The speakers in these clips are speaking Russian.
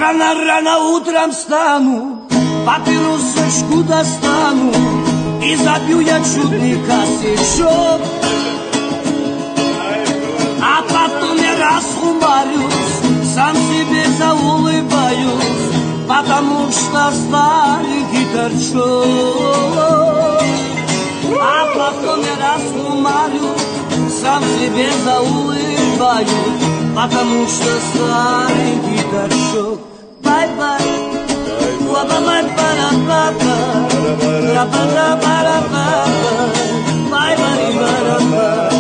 Рано утром встану, папиросочку достану и забью я чудный косячок. А потом я расхумарюсь, сам себе заулыбаюсь, потому что старенький торчок. А потом я расхумарюсь, сам себе заулыбаюсь, потому что старенький торчок. Бай-бай, уа-ба-бай-ба-ра-ба-ба, ра-ба-ра-ба-ра-ба-ба, бай-бай-ба-ра-ба.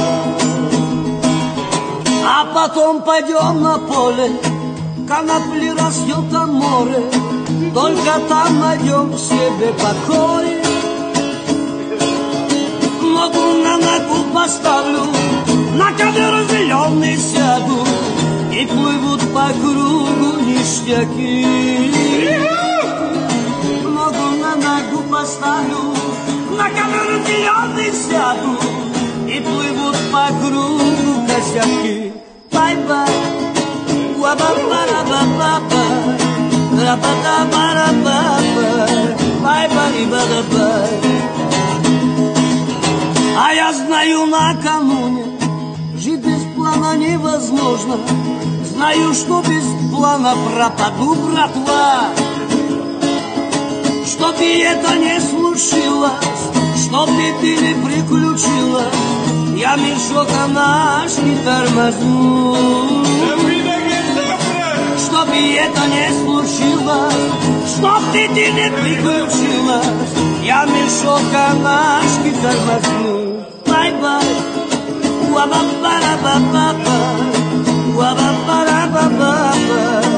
А потом пойдем на поле, конопли растет там море, только там найдем себе покой. Ногу на ногу поставлю, на ковер зеленый сяду, и плывут по кругу ништяки. Ногу на ногу поставлю, на ковер зеленый сяду, и плывут по кругу косяки. Бай-бай, уа-ба-ба-ра-ба-ба-ба, ра-ба-да-ба-ра-ба-ба, бай-бай-ба-да-бай. А я знаю, накануне жить без плана невозможно. Знаю, что без плана пропаду, братва. Чтоб и это не случилось, чтоб и ты не приключилась, я мешок наш не тормозну. Чтоб и это не случилось, чтоб и ты не приключилась, я мешок наш не тормозну. Бай-бай, уа-ба-ба-ра-ба-ба-ба, уа-ба-ба-ра-ба-ба-ба.